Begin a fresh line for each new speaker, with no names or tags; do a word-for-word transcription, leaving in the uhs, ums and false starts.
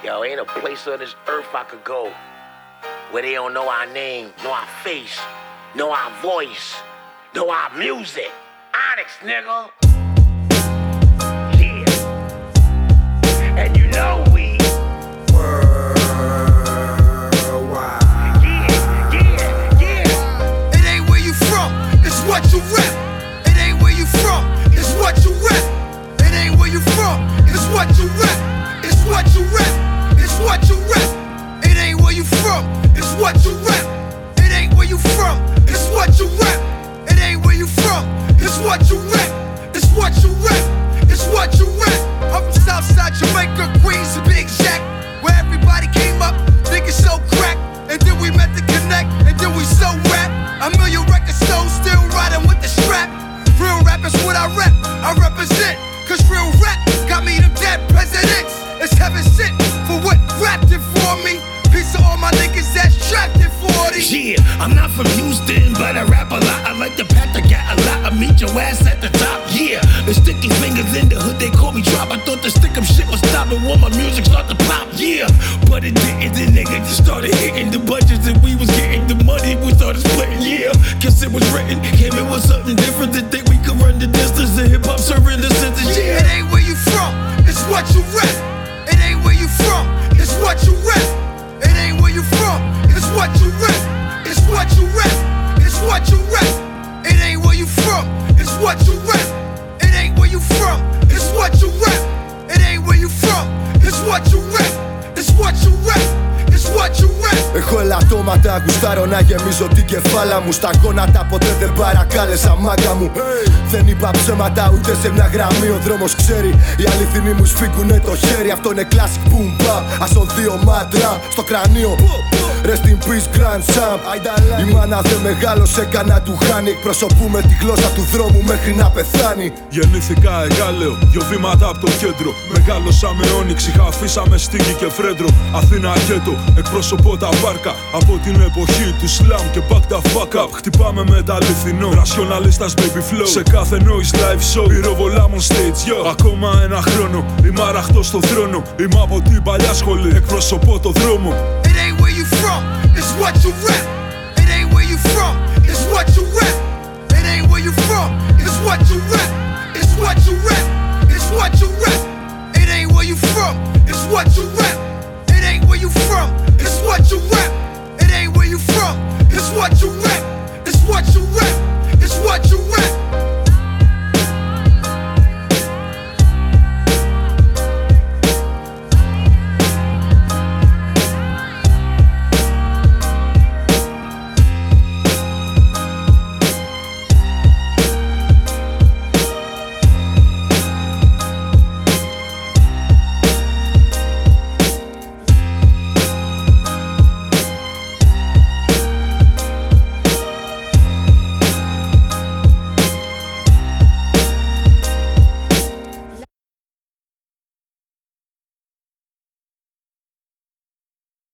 Yo, ain't a place on this earth I could go where they don't know our name, know our face, know our voice, know our music. Onyx, nigga. Yeah. And you know we worldwide. Yeah, yeah, yeah.
It ain't where you from, it's what you rap. It ain't where you from, it's what you rap. It ain't where you from, it's what you rap. It's what you rap. It's what you rap. It ain't where you from, it's what you rap. It ain't where you from, it's what you rap. It ain't where you from, it's what you rap. It's what you rap. It's what you rap. I'm from Southside Jamaica, Queens, and Big Jack, where everybody came up thinking so crack, and then we met to connect, and then we so rap. A million record stores still riding with the strap. Real rap is what I rap, I represent. Cause real rap got me them dead presidents. It's heaven sent for what rapped it for me. Piece of all my niggas that's trapped in forty.
Yeah, I'm not from Houston, but I rap a lot. I like to pat the gat a lot. I meet your ass at the top. Yeah, the sticky fingers in the hood, they call me drop. I thought the stick 'em shit was stopping when my music start to pop. Yeah, but it didn't. The nigga just started hitting the budgets and we was getting the money. We started splitting. Yeah, cause it was written. Came in with something different to think we could run the distance. And hip hop serving the sentence. Yeah,
it ain't where you from, it's what you rap. It ain't where you from, it's what you rap. It ain't where you from, it's what you rap. It's what you rap. It's what you rap. It ain't where you from, it's what you rap. It ain't where you from, it's what you rap. It ain't where you from, it's what you rap. It's what you rap. It's what you rap.
Έχω ελαττώματα, γουστάρω να γεμίζω την κεφάλα μου. Στα γόνατα ποτέ δεν παρακάλεσα μάγκα μου. Hey. Δεν είπα ψέματα ούτε σε μια γραμμή. Ο δρόμος ξέρει, οι αληθινοί μου σφίγγουνε το χέρι. Αυτό είναι classic boom bap. Ασον δύο μάτρα στο κρανίο. Rest in peace Grand Champ. Η μάνα δεν μεγάλωσε, κανένα του χάνει. Εκπροσωπούμε τη γλώσσα του δρόμου μέχρι να πεθάνει.
Γεννήθηκα Εγάλεο, δυο βήματα από το κέντρο. Μεγάλωσα με Όνυξη, αφήσαμε Στίγη και Φρέντρο. Αθήνα Γκέτο, εκπροσωπώ τα βάρκα από την εποχή του slam και back the fuck up. Χτυπάμε με τα αληθινό, ρασιοναλίστας baby flow. Σε κάθε noise live show, πυροβολά on stage yo. Ακόμα ένα χρόνο, είμαι αραχτός στο θρόνο. Είμαι από την παλιά σχολή, εκπροσωπώ το δρόμο.
It ain't where you from, it's what you rap. It ain't where you from, it's what you rap. It ain't where you from, it's what you rap. It's what you rap. It's what you rap. It ain't where you from, it's what you rap.